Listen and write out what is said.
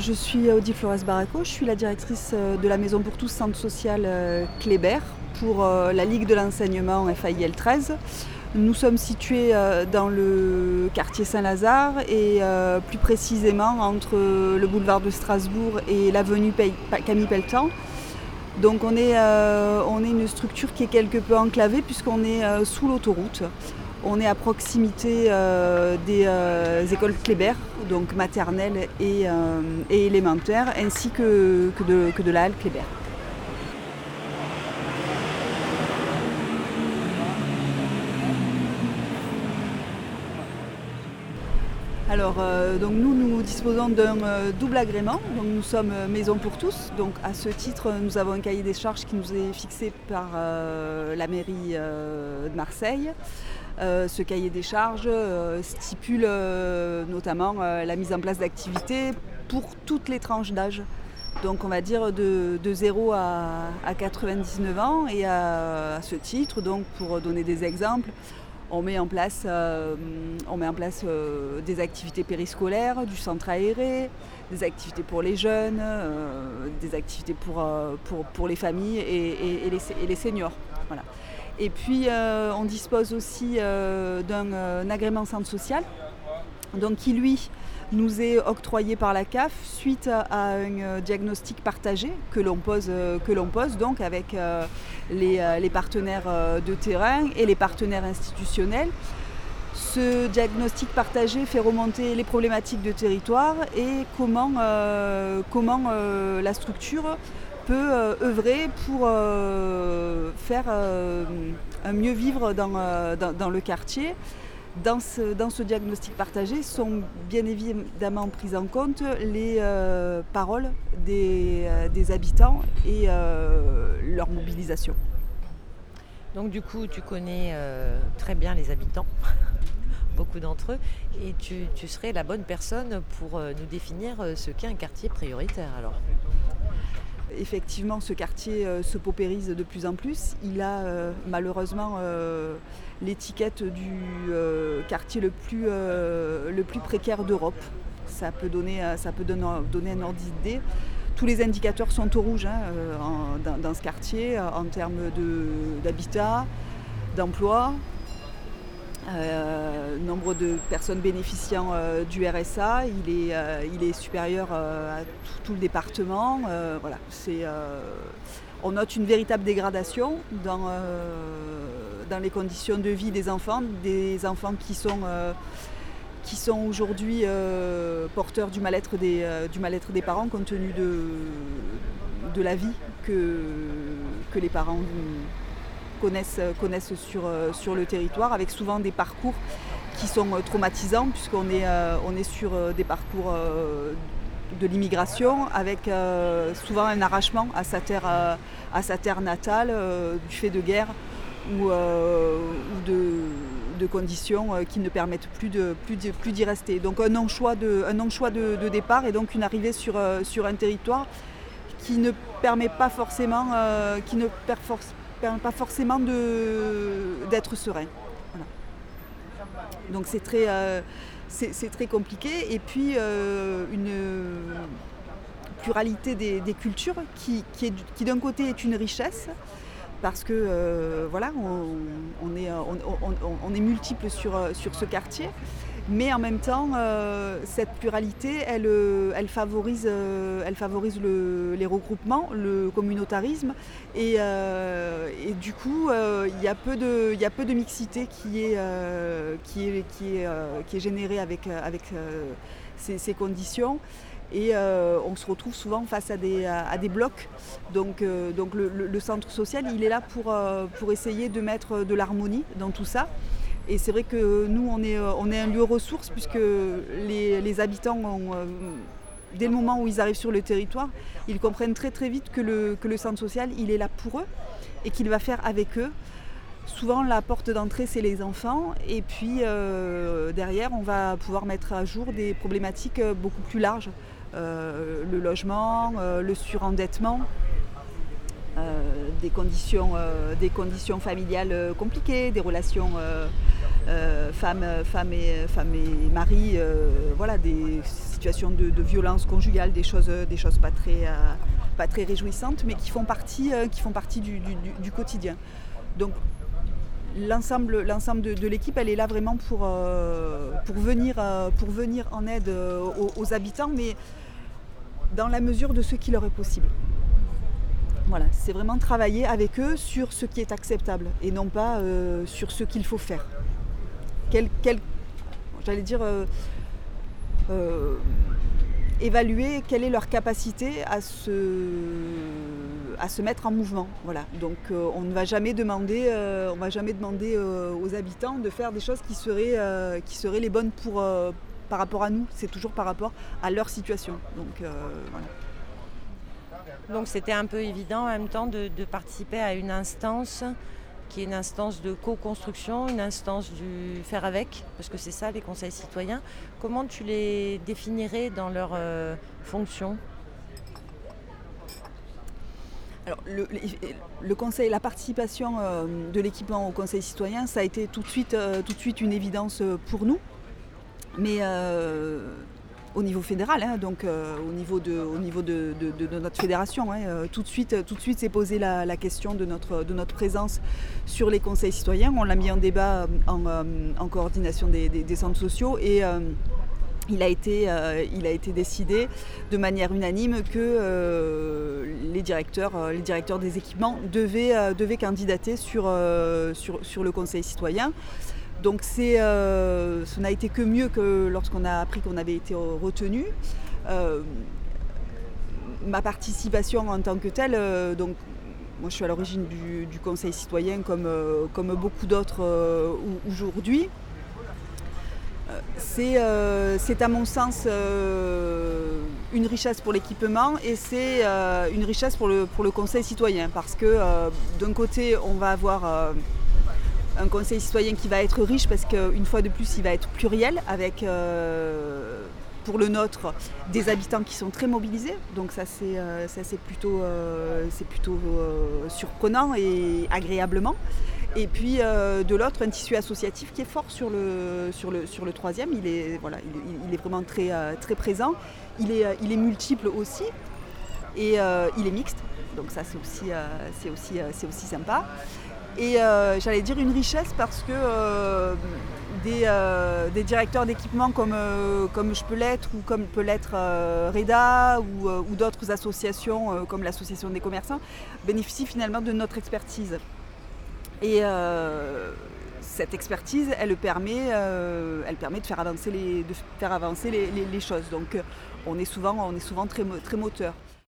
Je suis Odile Flores Barraco, je suis la directrice de la Maison pour tous Centre social Kléber pour la Ligue de l'enseignement FAIL 13. Nous sommes situés dans le quartier Saint-Lazare et plus précisément entre le boulevard de Strasbourg et l'avenue Camille Pelletan. Donc on est une structure qui est quelque peu enclavée puisqu'on est sous l'autoroute. On est à proximité des écoles Kléber, donc maternelles et élémentaires, ainsi que de la halle Kléber. Alors, donc nous disposons d'un double agrément, donc nous sommes Maison pour tous. Donc à ce titre, nous avons un cahier des charges qui nous est fixé par la mairie de Marseille. Ce cahier des charges stipule notamment la mise en place d'activités pour toutes les tranches d'âge. Donc on va dire de 0 à 99 ans. Et à ce titre, donc pour donner des exemples, on met en place des activités périscolaires, du centre aéré, des activités pour les jeunes, des activités pour les familles et les seniors. Voilà. Et puis on dispose aussi d'un agrément centre social, donc qui lui nous est octroyé par la CAF suite à un diagnostic partagé que l'on pose donc avec les partenaires de terrain et les partenaires institutionnels. Ce diagnostic partagé fait remonter les problématiques de territoire et comment la structure peut œuvrer pour faire un mieux vivre dans le quartier. Dans ce diagnostic partagé sont bien évidemment prises en compte les paroles des habitants et leur mobilisation. Donc du coup, tu connais très bien les habitants, beaucoup d'entre eux, et tu serais la bonne personne pour nous définir ce qu'est un quartier prioritaire alors. Effectivement, ce quartier se paupérise de plus en plus. Il a malheureusement l'étiquette du quartier le plus précaire d'Europe. Ça peut donner un ordre d'idée. Tous les indicateurs sont au rouge dans ce quartier en termes d'habitat, d'emploi. Nombre de personnes bénéficiant du RSA, il est supérieur à tout le département. Voilà, on note une véritable dégradation dans les conditions de vie des enfants qui sont aujourd'hui porteurs du mal-être des parents compte tenu de la vie que les parents connaissent sur le territoire, avec souvent des parcours qui sont traumatisants puisqu'on est sur des parcours de l'immigration avec souvent un arrachement à sa terre natale du fait de guerre ou de conditions qui ne permettent plus d'y rester. Donc un non-choix de départ et donc une arrivée sur un territoire qui ne permet pas forcément d'être serein. Voilà. Donc c'est très compliqué. Et puis une pluralité des cultures qui d'un côté est une richesse, parce que voilà, on est multiples sur ce quartier. Mais en même temps, cette pluralité, elle favorise les regroupements, le communautarisme, et du coup, il y a peu de mixité qui est générée avec ces conditions. Et on se retrouve souvent face à des blocs. Donc le centre social, il est là pour essayer de mettre de l'harmonie dans tout ça. Et c'est vrai que nous, on est un lieu ressource puisque les habitants, dès le moment où ils arrivent sur le territoire, ils comprennent très très vite que le centre social, il est là pour eux et qu'il va faire avec eux. Souvent, la porte d'entrée, c'est les enfants. Et puis, derrière, on va pouvoir mettre à jour des problématiques beaucoup plus larges. Le logement, le surendettement, des conditions familiales compliquées, des relations femmes et maris, voilà, des situations de violence conjugale, des choses pas très réjouissantes, mais qui font partie du quotidien. Donc l'ensemble de l'équipe, elle est là vraiment pour venir en aide aux habitants, mais dans la mesure de ce qui leur est possible. Voilà, c'est vraiment travailler avec eux sur ce qui est acceptable et non pas sur ce qu'il faut faire. Évaluer quelle est leur capacité à se mettre en mouvement. Voilà. Donc on ne va jamais demander aux habitants de faire des choses qui seraient les bonnes par rapport à nous. C'est toujours par rapport à leur situation. Donc voilà. Donc c'était un peu évident en même temps de participer à une instance qui est une instance de co-construction, une instance du faire avec, parce que c'est ça les conseils citoyens. Comment tu les définirais dans leur fonction ? Alors, le conseil, la participation de l'équipement au conseil citoyen, ça a été tout de suite une évidence pour nous. Mais au niveau fédéral, donc au niveau de notre fédération, tout de suite s'est posé la question de notre présence sur les conseils citoyens. On l'a mis en débat en coordination des centres sociaux et il a été décidé de manière unanime que les directeurs des équipements devaient candidater sur le conseil citoyen. Donc ça n'a été que mieux que lorsqu'on a appris qu'on avait été retenu. Ma participation en tant que telle, donc moi je suis à l'origine du conseil citoyen comme beaucoup d'autres aujourd'hui. C'est à mon sens une richesse pour l'équipement et c'est une richesse pour le conseil citoyen parce que d'un côté on va avoir un conseil citoyen qui va être riche parce qu'une fois de plus il va être pluriel avec pour le nôtre des habitants qui sont très mobilisés, donc ça c'est plutôt surprenant et agréablement. Et puis de l'autre un tissu associatif qui est fort sur le troisième, il est vraiment très présent, il est multiple aussi et il est mixte, donc ça c'est aussi sympa. Et j'allais dire une richesse parce que des directeurs d'équipement comme je peux l'être ou comme peut l'être REDA ou d'autres associations comme l'association des commerçants bénéficient finalement de notre expertise. Et cette expertise, elle permet de faire avancer les choses. Donc on est souvent très moteur.